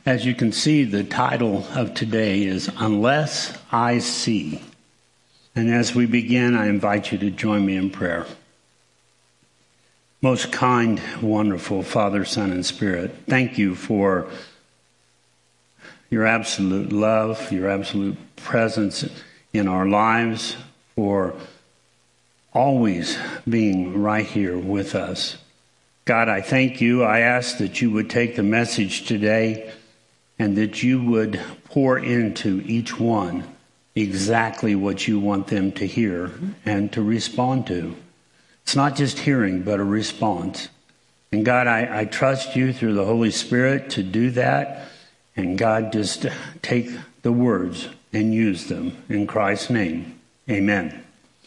As you can see, the title of today is Unless I See. And as we begin, I invite you to join me in prayer. Most kind, wonderful Father, Son, and Spirit, thank you for your absolute love, your absolute presence in our lives, for always being right here with us. God, I thank you. I ask that you would take the message today and that you would pour into each one exactly what you want them to hear and to respond to. It's not just hearing, but a response. And God, I trust you through the Holy Spirit to do that. And God, just take the words and use them in Christ's name. Amen.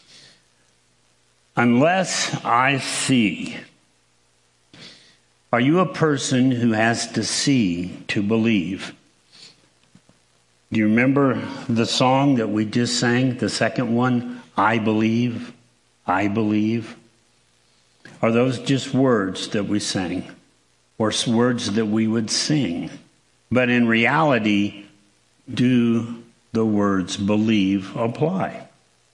Unless I see. Are you a person who has to see to believe? Do you remember the song that we just sang, the second one? I believe, I believe. Are those just words that we sang, or words that we would sing? But in reality, do the words believe apply?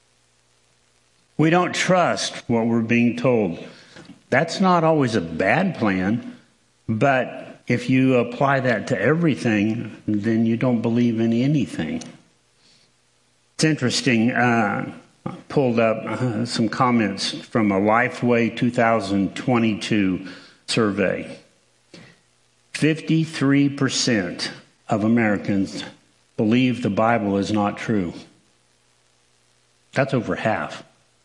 We don't trust what we're being told. That's not always a bad plan, but if you apply that to everything, then you don't believe in anything. It's interesting, I pulled up some comments from a Lifeway 2022 survey. 53% of Americans believe the Bible is not true. That's over half.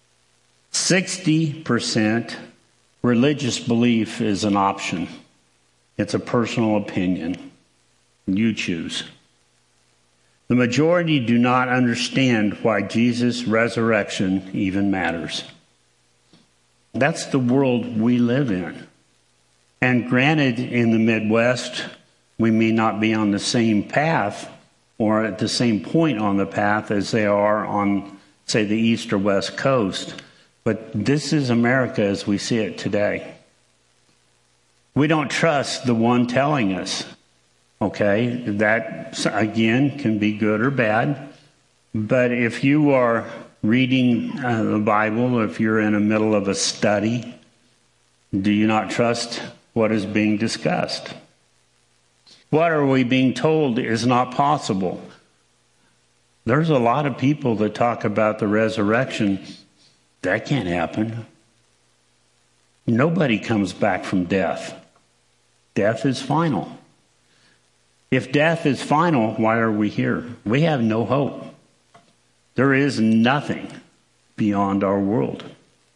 60% religious belief is an option. It's a personal opinion. You choose. The majority do not understand why Jesus' resurrection even matters. That's the world we live in. And granted, in the Midwest, we may not be on the same path or at the same point on the path as they are on, say, the East or West Coast. But this is America as we see it today. We don't trust the one telling us. Okay, that, again, can be good or bad. But if you are reading the Bible, or if you're in the middle of a study, do you not trust what is being discussed? What are we being told is not possible? There's a lot of people that talk about the resurrection. That can't happen. Nobody comes back from death. Death is final. If death is final, why are we here? We have no hope. There is nothing beyond our world.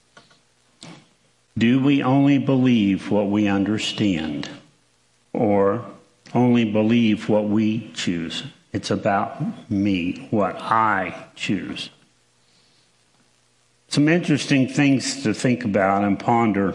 Do we only believe what we understand, or only believe what we choose? It's about me, what I choose. Some interesting things to think about and ponder.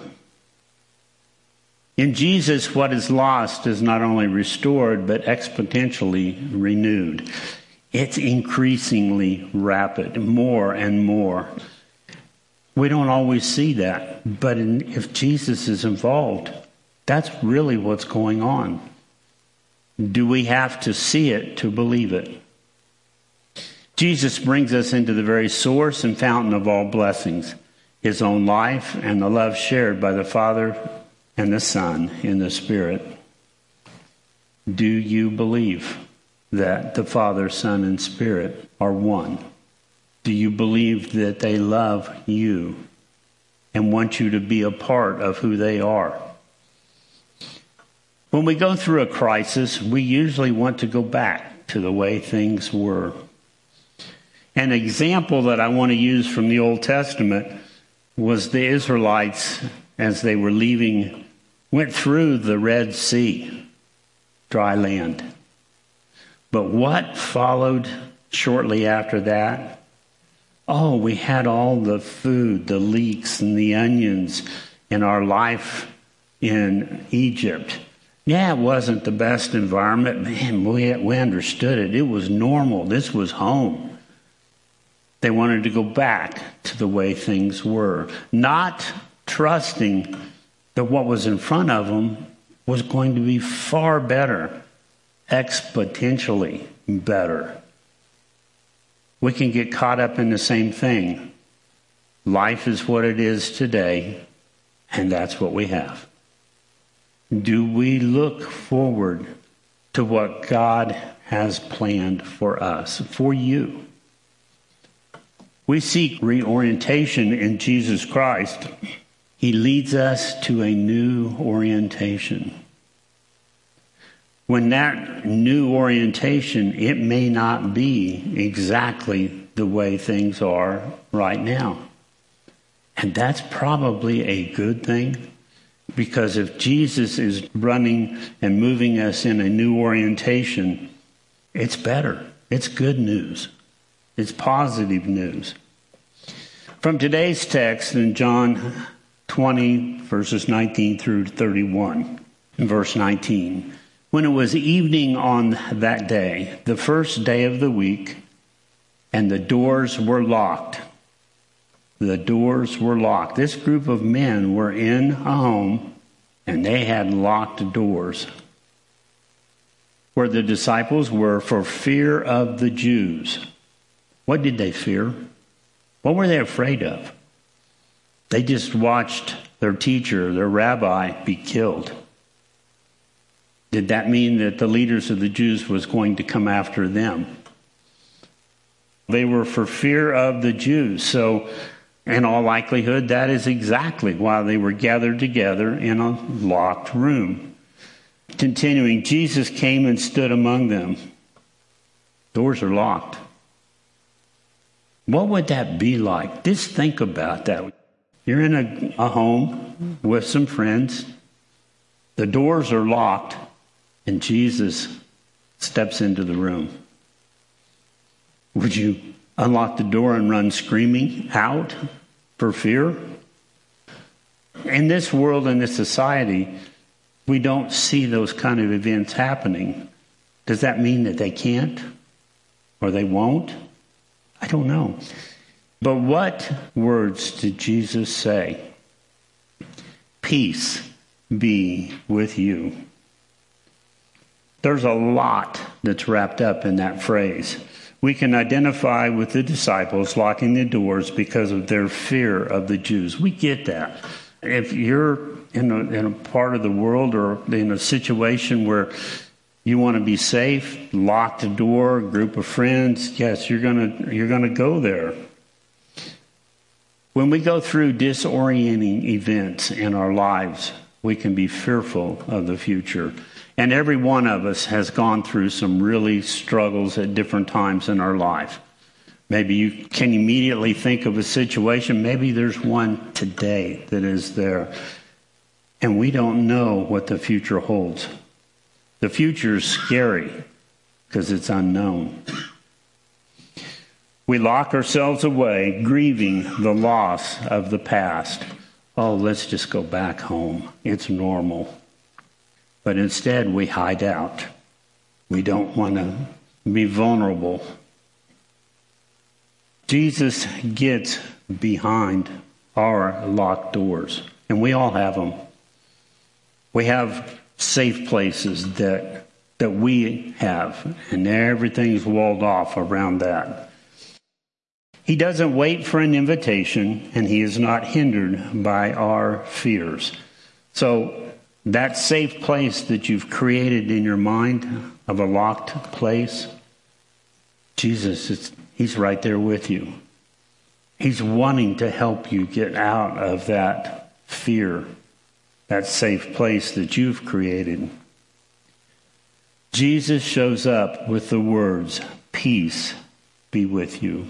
In Jesus, what is lost is not only restored, but exponentially renewed. It's increasingly rapid, more and more. We don't always see that, but if Jesus is involved, that's really what's going on. Do we have to see it to believe it? Jesus brings us into the very source and fountain of all blessings, his own life and the love shared by the Father and the Son in the Spirit. Do you believe that the Father, Son, and Spirit are one? Do you believe that they love you and want you to be a part of who they are? When we go through a crisis, we usually want to go back to the way things were. An example that I want to use from the Old Testament was the Israelites, as they were leaving, went through the Red Sea, dry land. But what followed shortly after that? Oh, we had all the food, the leeks and the onions in our life in Egypt. Yeah, it wasn't the best environment. Man, we understood it. It was normal. This was home. They wanted to go back to the way things were, not trusting that what was in front of them was going to be far better exponentially better. We can get caught up in the same thing. Life is what it is today, and that's what we have. Do we look forward to what God has planned for us, for you? We seek reorientation in Jesus Christ. He leads us to a new orientation. When that new orientation, it may not be exactly the way things are right now. And that's probably a good thing, because if Jesus is running and moving us in a new orientation, it's better. It's good news. It's positive news. From today's text in John 20, verses 19 through 31, verse 19. When it was evening on that day, the first day of the week, and the doors were locked. The doors were locked. This group of men were in a home, and they had locked doors where the disciples were for fear of the Jews. What did they fear? What were they afraid of? They just watched their teacher, their rabbi, be killed. Did that mean that the leaders of the Jews was going to come after them? They were for fear of the Jews. So, in all likelihood, that is exactly why they were gathered together in a locked room. Continuing, Jesus came and stood among them. Doors are locked. What would that be like? Just think about that. You're in a home with some friends. The doors are locked, and Jesus steps into the room. Would you unlock the door and run screaming out for fear? In this world, in this society, we don't see those kind of events happening. Does that mean that they can't or they won't? I don't know. But what words did Jesus say? Peace be with you. There's a lot that's wrapped up in that phrase. We can identify with the disciples locking the doors because of their fear of the Jews. We get that. If you're in a part of the world or in a situation where you want to be safe, lock the door, group of friends, yes, you're gonna go there. When we go through disorienting events in our lives, we can be fearful of the future. And every one of us has gone through some really struggles at different times in our life. Maybe you can immediately think of a situation. Maybe there's one today that is there. And we don't know what the future holds. The future is scary because it's unknown. We lock ourselves away, grieving the loss of the past. Oh, let's just go back home. It's normal. But instead, we hide out. We don't want to be vulnerable. Jesus gets behind our locked doors, and we all have them. We have safe places that we have, and everything's walled off around that. He doesn't wait for an invitation, and he is not hindered by our fears. So that safe place that you've created in your mind of a locked place, Jesus, he's right there with you. He's wanting to help you get out of that fear, that safe place that you've created. Jesus shows up with the words, "Peace be with you."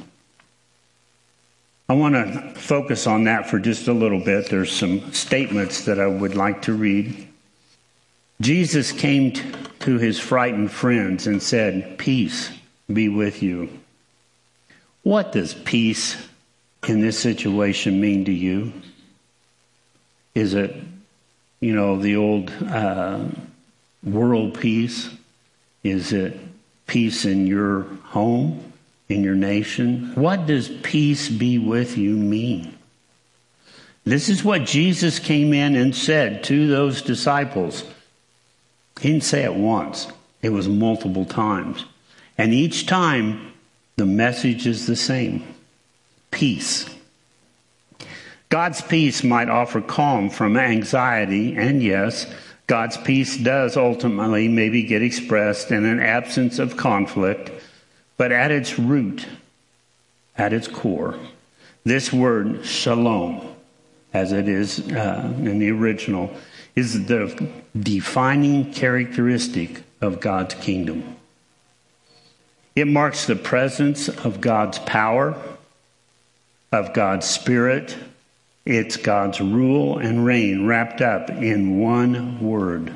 I want to focus on that for just a little bit. There's some statements that I would like to read. Jesus came to his frightened friends and said, "Peace be with you." What does peace in this situation mean to you? Is it, the old world peace? Is it peace in your home? In your nation? What does peace be with you mean? This is what Jesus came in and said to those disciples. He didn't say it once. It was multiple times. And each time, the message is the same. Peace. God's peace might offer calm from anxiety, and yes, God's peace does ultimately maybe get expressed in an absence of conflict, but at its root, at its core, this word shalom, as it is in the original, is the defining characteristic of God's kingdom. It marks the presence of God's power, of God's Spirit. It's God's rule and reign wrapped up in one word.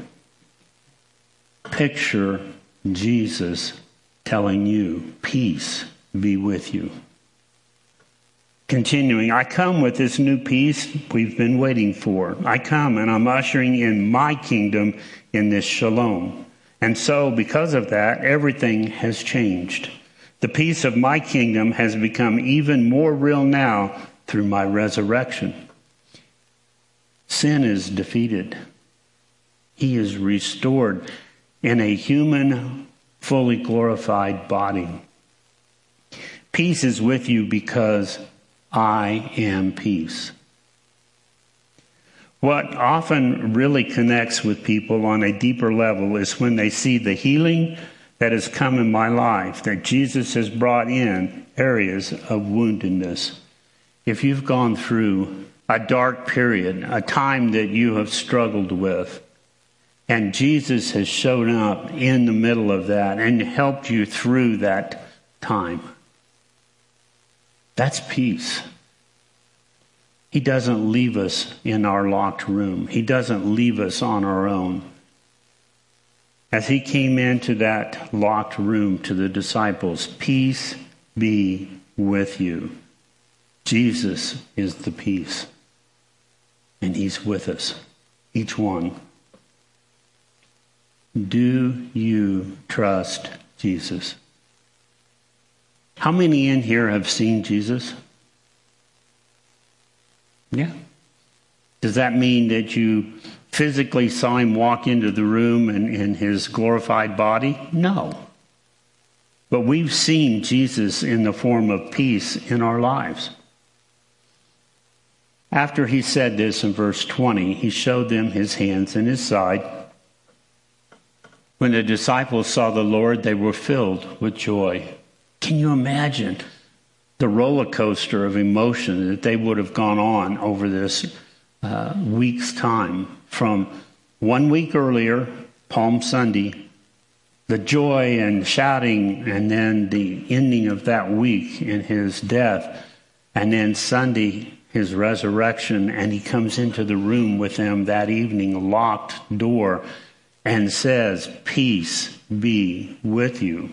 Picture Jesus telling you, peace be with you. Continuing, I come with this new peace we've been waiting for. I come and I'm ushering in my kingdom in this shalom. And so, because of that, everything has changed. The peace of my kingdom has become even more real now through my resurrection. Sin is defeated. He is restored in a human, fully glorified body. Peace is with you because I am peace. What often really connects with people on a deeper level is when they see the healing that has come in my life, that Jesus has brought in areas of woundedness. If you've gone through a dark period, a time that you have struggled with, and Jesus has shown up in the middle of that and helped you through that time, that's peace. He doesn't leave us in our locked room. He doesn't leave us on our own. As he came into that locked room to the disciples, peace be with you. Jesus is the peace. And he's with us, each one. Do you trust Jesus? How many in here have seen Jesus? Yeah. Does that mean that you physically saw him walk into the room in his glorified body? No. But we've seen Jesus in the form of peace in our lives. After he said this in verse 20, he showed them his hands and his side. When the disciples saw the Lord, they were filled with joy. Can you imagine the roller coaster of emotion that they would have gone on over this week's time? From 1 week earlier, Palm Sunday, the joy and shouting, and then the ending of that week in his death, and then Sunday, his resurrection, and he comes into the room with them that evening, locked door, and says, peace be with you.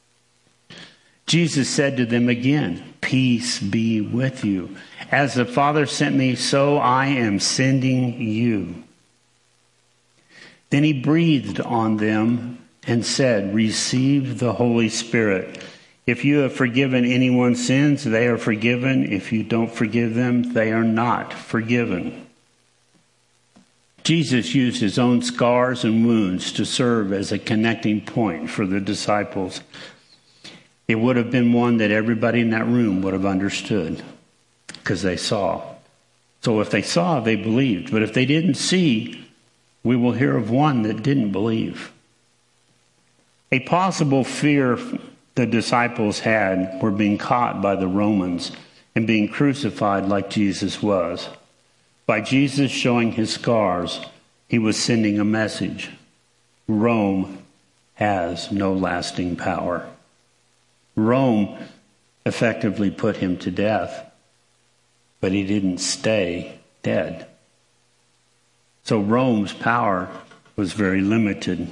Jesus said to them again, peace be with you. As the Father sent me, so I am sending you. Then he breathed on them and said, receive the Holy Spirit. If you have forgiven anyone's sins, they are forgiven. If you don't forgive them, they are not forgiven. Jesus used his own scars and wounds to serve as a connecting point for the disciples. It would have been one that everybody in that room would have understood because they saw. So if they saw, they believed. But if they didn't see, we will hear of one that didn't believe. A possible fear the disciples had were being caught by the Romans and being crucified like Jesus was. By Jesus showing his scars, he was sending a message. Rome has no lasting power. Rome effectively put him to death, but he didn't stay dead. So Rome's power was very limited.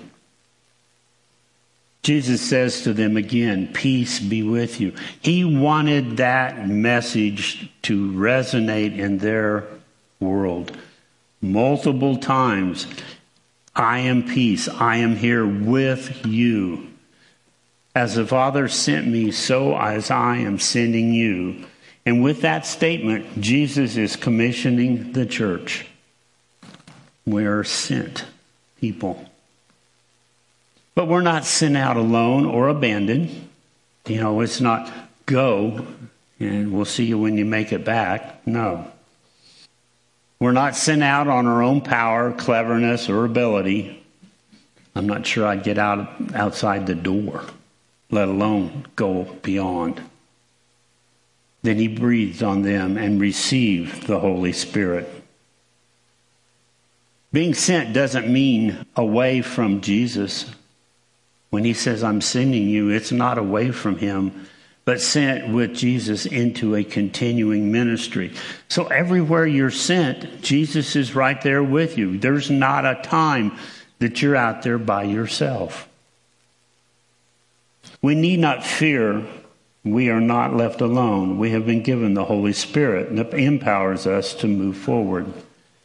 Jesus says to them again, peace be with you. He wanted that message to resonate in their world. Multiple times, I am peace. I am here with you. As the Father sent me, so as I am sending you. And with that statement, Jesus is commissioning the church. We are sent people. But we're not sent out alone or abandoned. It's not go and we'll see you when you make it back. No. We're not sent out on our own power, cleverness, or ability. I'm not sure I'd get outside the door, let alone go beyond. Then he breathed on them and received the Holy Spirit. Being sent doesn't mean away from Jesus. When he says, I'm sending you, it's not away from him, but sent with Jesus into a continuing ministry. So everywhere you're sent, Jesus is right there with you. There's not a time that you're out there by yourself. We need not fear. We are not left alone. We have been given the Holy Spirit that empowers us to move forward.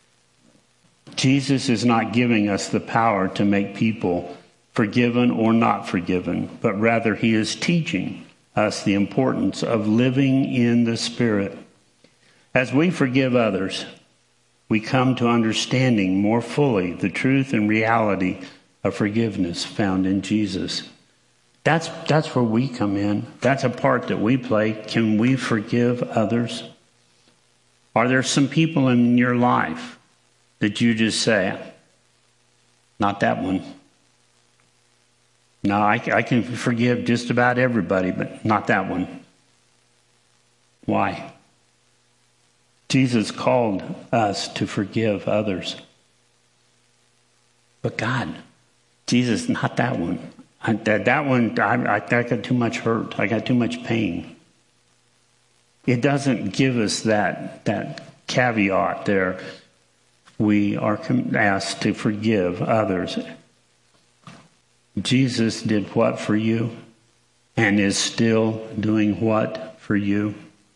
Jesus is not giving us the power to make people forgiven or not forgiven, but rather he is teaching us the importance of living in the Spirit. As we forgive others, we come to understanding more fully the truth and reality of forgiveness found in Jesus. That's where we come in. That's a part that we play. Can we forgive others? Are there some people in your life that you just say, not that one? No, I can forgive just about everybody, but not that one. Why? Jesus called us to forgive others. But God, Jesus, not that one. That one, I got too much hurt. I got too much pain. It doesn't give us that caveat there. We are asked to forgive others. Jesus did what for you and is still doing what for you?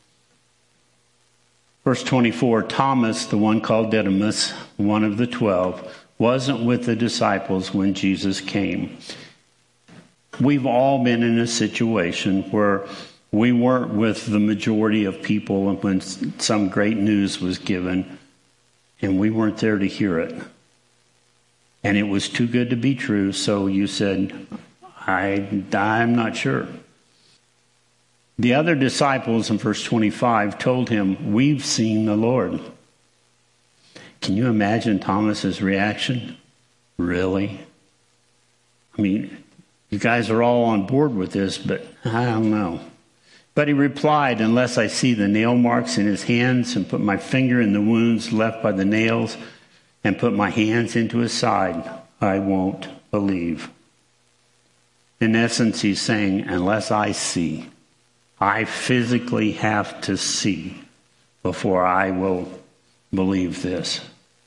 Verse 24, Thomas, the one called Didymus, one of the 12, wasn't with the disciples when Jesus came. We've all been in a situation where we weren't with the majority of people when some great news was given, and we weren't there to hear it. And it was too good to be true, so you said, I'm not sure. The other disciples in verse 25 told him, we've seen the Lord. Can you imagine Thomas's reaction? Really? I mean, you guys are all on board with this, but I don't know. But he replied, unless I see the nail marks in his hands and put my finger in the wounds left by the nails and put my hands into his side, I won't believe. In essence, he's saying, unless I see, I physically have to see before I will believe this.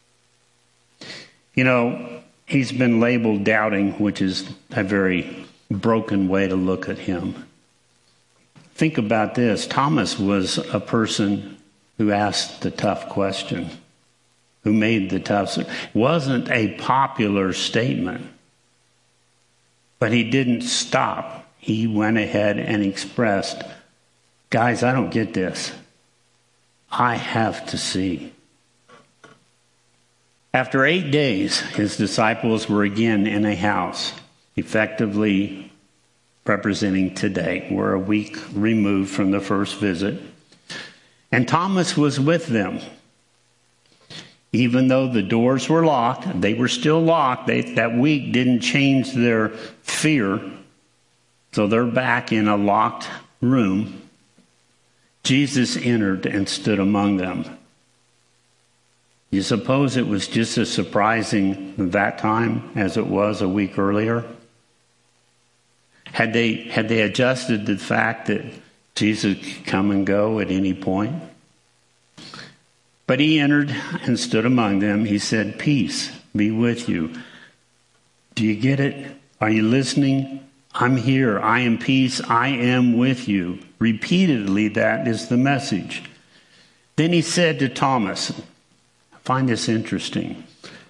He's been labeled doubting, which is a very broken way to look at him. Think about this. Thomas was a person who asked the tough question, who made the tough. It wasn't a popular statement, but he didn't stop. He went ahead and expressed, guys, I don't get this. I have to see. After 8 days, his disciples were again in a house, effectively representing today. We're a week removed from the first visit. And Thomas was with them. Even though the doors were locked, they were still locked. That week didn't change their fear. So they're back in a locked room. Jesus entered and stood among them. You suppose it was just as surprising that time as it was a week earlier? Had they adjusted to the fact that Jesus could come and go at any point? But he entered and stood among them. He said, peace be with you. Do you get it? Are you listening? I'm here. I am peace. I am with you. Repeatedly, that is the message. Then he said to Thomas, I find this interesting.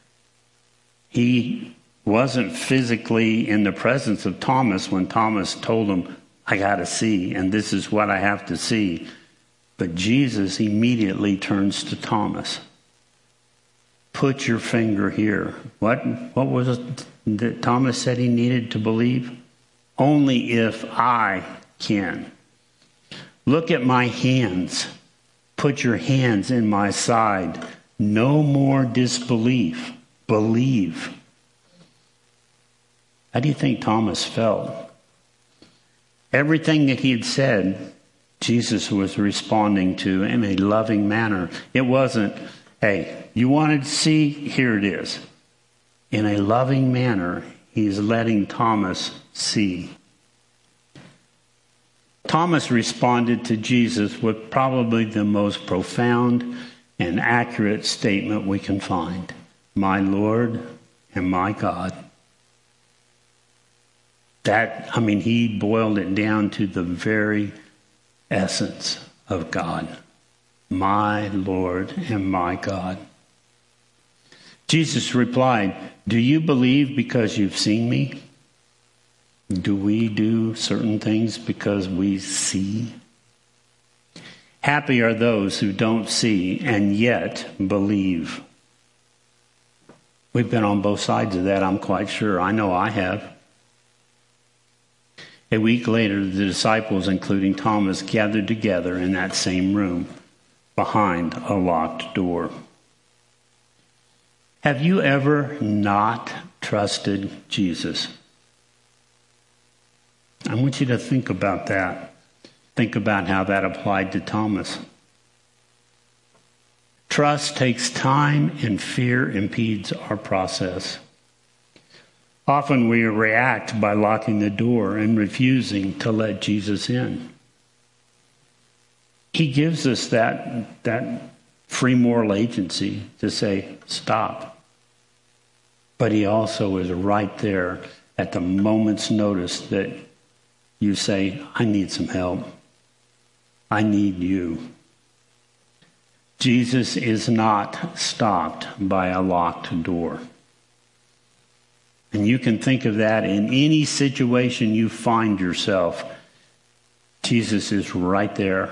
He wasn't physically in the presence of Thomas when Thomas told him, I got to see, and this is what I have to see. But Jesus immediately turns to Thomas. Put your finger here. What was it that Thomas said he needed to believe? Only if I can. Look at my hands. Put your hands in my side. No more disbelief. Believe. How do you think Thomas felt? Everything that he had said, Jesus was responding to in a loving manner. It wasn't, hey, you wanted to see? Here it is. In a loving manner, he's letting Thomas see. Thomas responded to Jesus with probably the most profound and accurate statement we can find. My Lord and my God. He boiled it down to the very essence of God. My Lord and my God. Jesus replied, do you believe because you've seen me? Do we do certain things because we see? Happy are those who don't see and yet believe. We've been on both sides of that, I'm quite sure. I know I have. A week later, the disciples, including Thomas, gathered together in that same room behind a locked door. Have you ever not trusted Jesus? I want you to think about that. Think about how that applied to Thomas. Trust takes time, and fear impedes our process. Often we react by locking the door and refusing to let Jesus in. He gives us that free moral agency to say, stop. But he also is right there at the moment's notice that you say, I need some help. I need you. Jesus is not stopped by a locked door. And you can think of that in any situation you find yourself. Jesus is right there.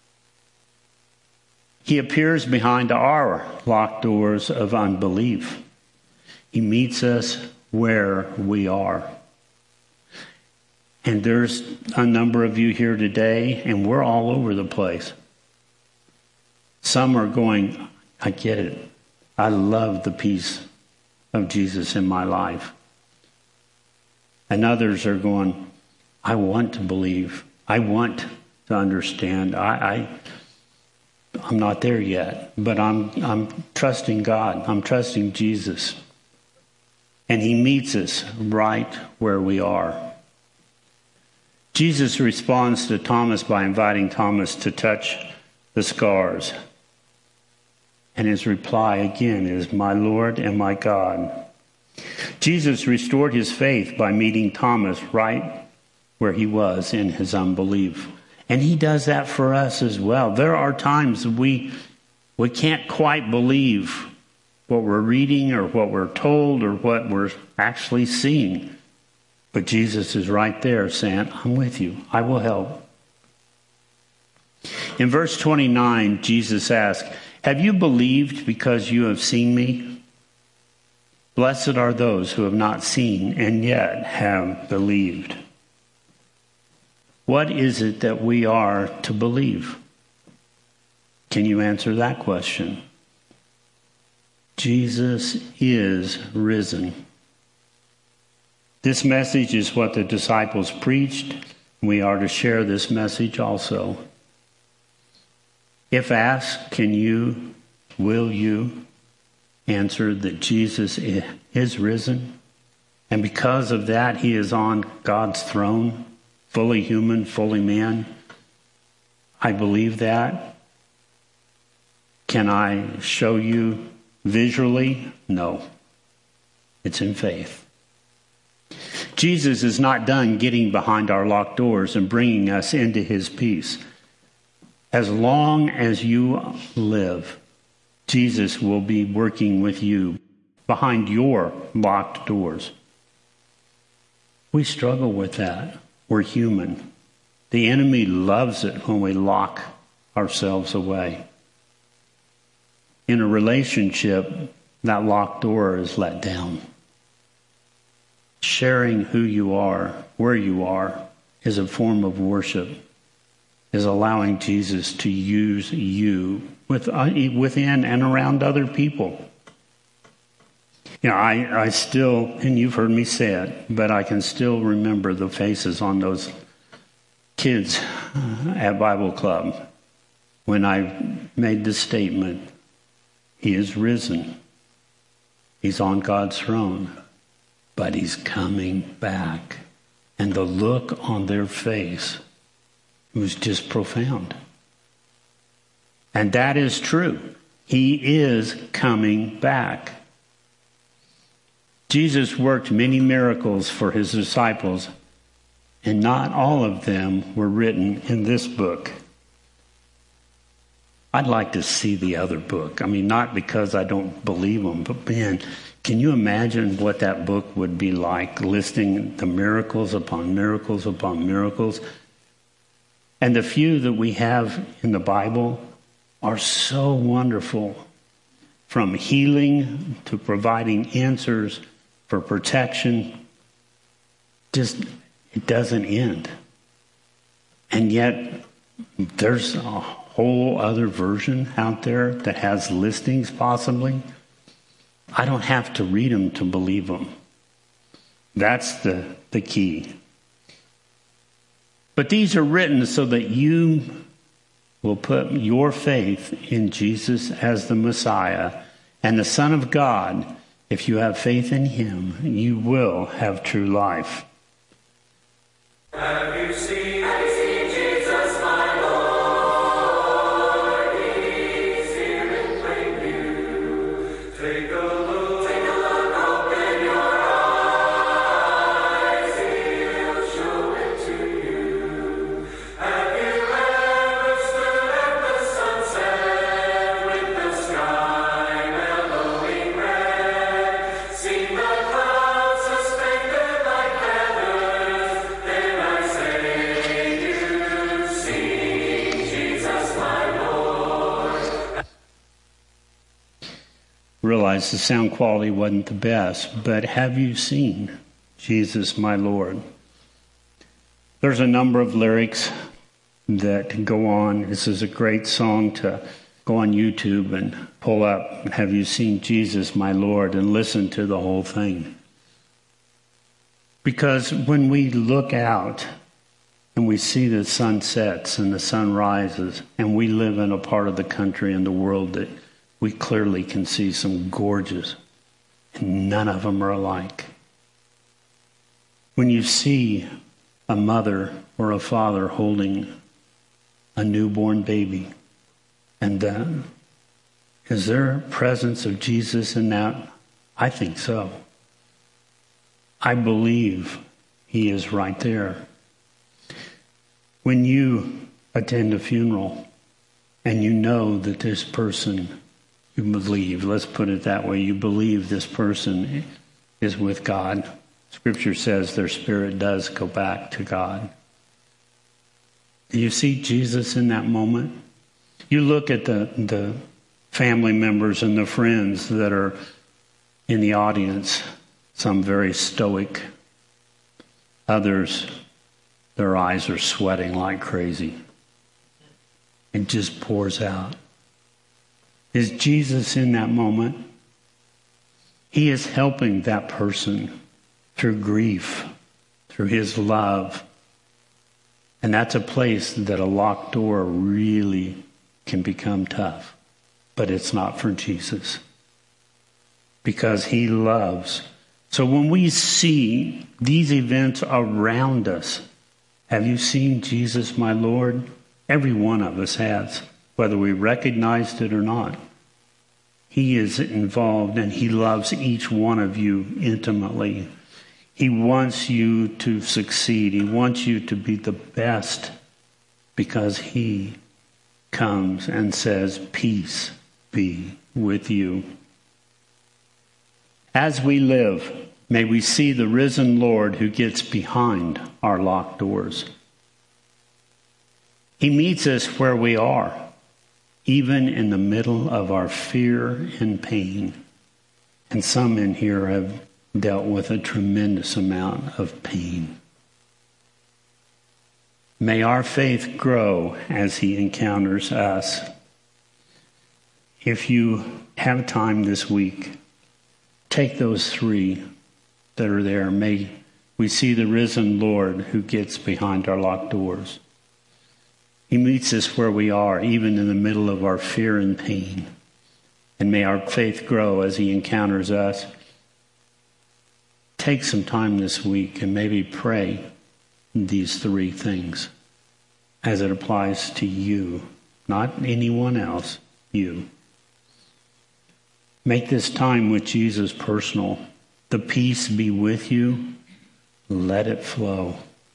He appears behind our locked doors of unbelief. He meets us where we are. And there's a number of you here today, and we're all over the place. Some are going, I get it. I love the peace of Jesus in my life. And others are going, I want to believe. I want to understand. I'm not there yet, but I'm trusting God. I'm trusting Jesus. And he meets us right where we are. Jesus responds to Thomas by inviting Thomas to touch the scars. And his reply again is, my Lord and my God. Jesus restored his faith by meeting Thomas right where he was in his unbelief. And he does that for us as well. There are times we can't quite believe what we're reading or what we're told or what we're actually seeing. But Jesus is right there saying, I'm with you. I will help. In verse 29, Jesus asked, have you believed because you have seen me? Blessed are those who have not seen and yet have believed. What is it that we are to believe? Can you answer that question? Jesus is risen. This message is what the disciples preached. We are to share this message also. If asked, will you answer that Jesus is risen? And because of that, he is on God's throne, fully human, fully man. I believe that. Can I show you visually? No. It's in faith. Jesus is not done getting behind our locked doors and bringing us into his peace. As long as you live, Jesus will be working with you behind your locked doors. We struggle with that. We're human. The enemy loves it when we lock ourselves away. In a relationship, that locked door is let down. Sharing who you are, where you are, is a form of worship, is allowing Jesus to use you within and around other people. You know, I still, and you've heard me say it, but I can still remember the faces on those kids at Bible Club when I made the statement, He is risen. He's on God's throne, but He's coming back. And the look on their face was just profound. And that is true. He is coming back. Jesus worked many miracles for His disciples, and not all of them were written in this book. I'd like to see the other book. I mean, not because I don't believe them, but man, can you imagine what that book would be like, listing the miracles upon miracles upon miracles? And the few that we have in the Bible are so wonderful, from healing to providing answers for protection. Just, it doesn't end. And yet, there's a whole other version out there that has listings possibly. I don't have to read them to believe them. That's the key. But these are written so that you will put your faith in Jesus as the Messiah and the Son of God. If you have faith in Him, you will have true life. Have you seen Jesus, my Lord? He's here in plain view. Take a look, open your eyes, He'll show it to you. Have you ever stood at the sunset with the sky mellowing red? Seen the clouds suspended like feathers? Then I say you've seen Jesus, my Lord. Realize the sound quality wasn't the best, but have you seen Jesus, my Lord? There's a number of lyrics that go on. This is a great song to go on YouTube and pull up, have you seen Jesus, my Lord, and listen to the whole thing. Because when we look out and we see the sun sets and the sun rises, and we live in a part of the country and the world that we clearly can see some gorgeous, and none of them are alike. When you see a mother or a father holding a newborn baby, and is there a presence of Jesus in that? I think so. I believe He is right there. When you attend a funeral and you know that this person, you believe, let's put it that way, you believe this person is with God. Scripture says their spirit does go back to God. Do you see Jesus in that moment? You look at the family members and the friends that are in the audience, some very stoic, others, their eyes are sweating like crazy. It just pours out. Is Jesus in that moment? He is helping that person through grief, through His love. And that's a place that a locked door really can become tough. But it's not for Jesus. Because He loves. So when we see these events around us, have you seen Jesus, my Lord? Every one of us has, whether we recognized it or not. He is involved and He loves each one of you intimately. He wants you to succeed. He wants you to be the best because He comes and says, peace be with you. As we live, may we see the risen Lord who gets behind our locked doors. He meets us where we are, even in the middle of our fear and pain. And some in here have dealt with a tremendous amount of pain. May our faith grow as he encounters us. If you have time this week, take those 3 that are there. May we see the risen Lord who gets behind our locked doors. He meets us where we are, even in the middle of our fear and pain. And may our faith grow as he encounters us. Take some time this week and maybe pray these 3 things as it applies to you, not anyone else, you. Make this time with Jesus personal. The peace be with you. Let it flow.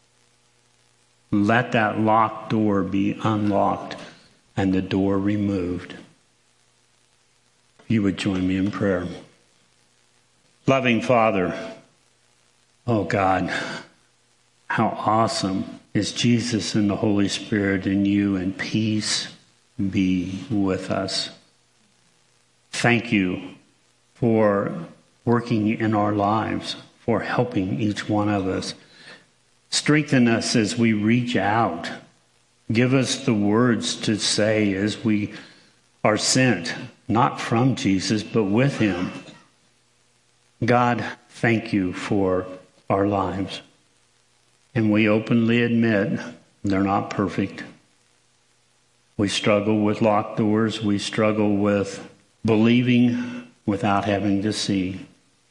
Let that locked door be unlocked and the door removed. You would join me in prayer. Loving Father, oh God, how awesome is Jesus and the Holy Spirit in you, and peace be with us. Thank you for working in our lives, for helping each one of us. Strengthen us as we reach out. Give us the words to say as we are sent, not from Jesus, but with him. God, thank you for our lives. And we openly admit they're not perfect. We struggle with locked doors. We struggle with believing without having to see.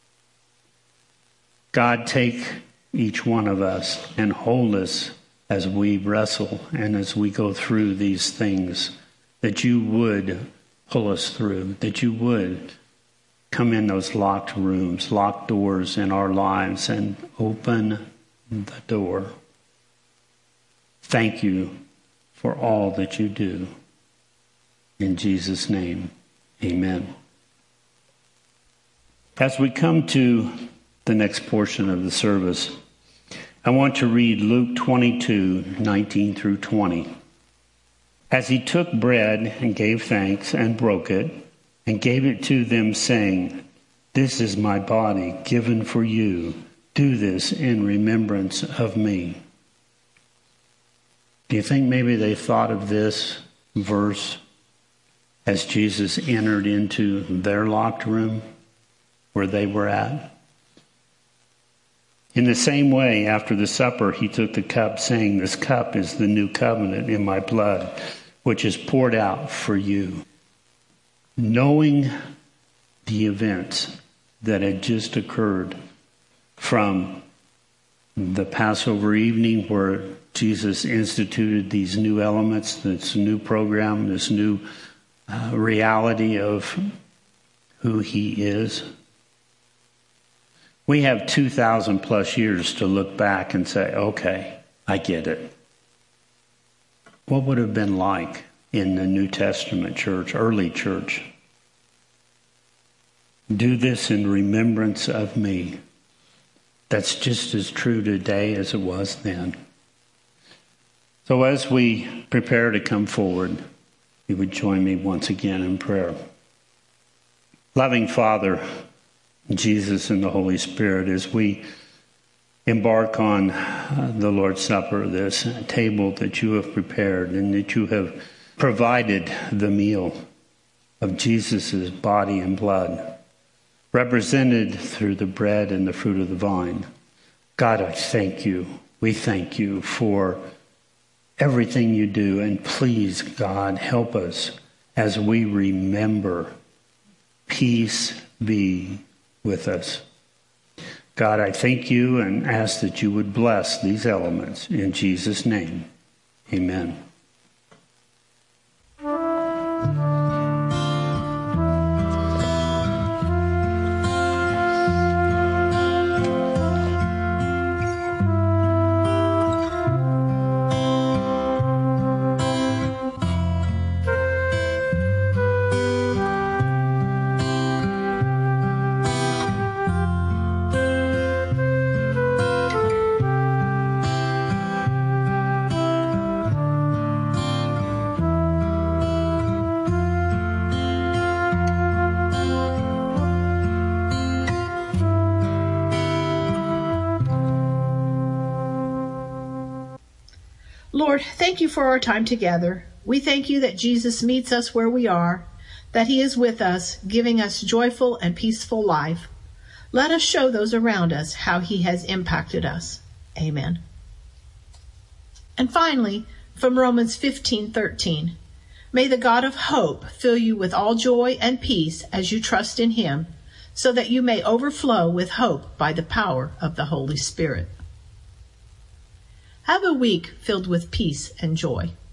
God, take each one of us and hold us as we wrestle and as we go through these things, that you would pull us through, that you would come in those locked rooms, locked doors in our lives and open the door. Thank you for all that you do. In Jesus' name, amen. As we come to the next portion of the service, I want to read Luke 22:19 through 20. As he took bread and gave thanks and broke it and gave it to them, saying, "This is my body given for you. Do this in remembrance of me." Do you think maybe they thought of this verse as Jesus entered into their locked room where they were at? In the same way, after the supper, he took the cup, saying, "This cup is the new covenant in my blood, which is poured out for you." Knowing the events that had just occurred from the Passover evening, where Jesus instituted these new elements, this new program, this new reality of who he is. We have 2,000 plus years to look back and say, okay, I get it. What would it have been like in the New Testament church, early church? Do this in remembrance of me. That's just as true today as it was then. So as we prepare to come forward, you would join me once again in prayer. Loving Father, Jesus and the Holy Spirit, as we embark on the Lord's Supper, this table that you have prepared and that you have provided the meal of Jesus' body and blood, represented through the bread and the fruit of the vine. God, I thank you. We thank you for everything you do. And please, God, help us as we remember. Peace be with us. God, I thank you and ask that you would bless these elements. In Jesus' name, amen. Lord, thank you for our time together. We thank you that Jesus meets us where we are, that he is with us, giving us joyful and peaceful life. Let us show those around us how he has impacted us. Amen. And finally, from Romans 15:13, may the God of hope fill you with all joy and peace as you trust in him, so that you may overflow with hope by the power of the Holy Spirit. Have a week filled with peace and joy.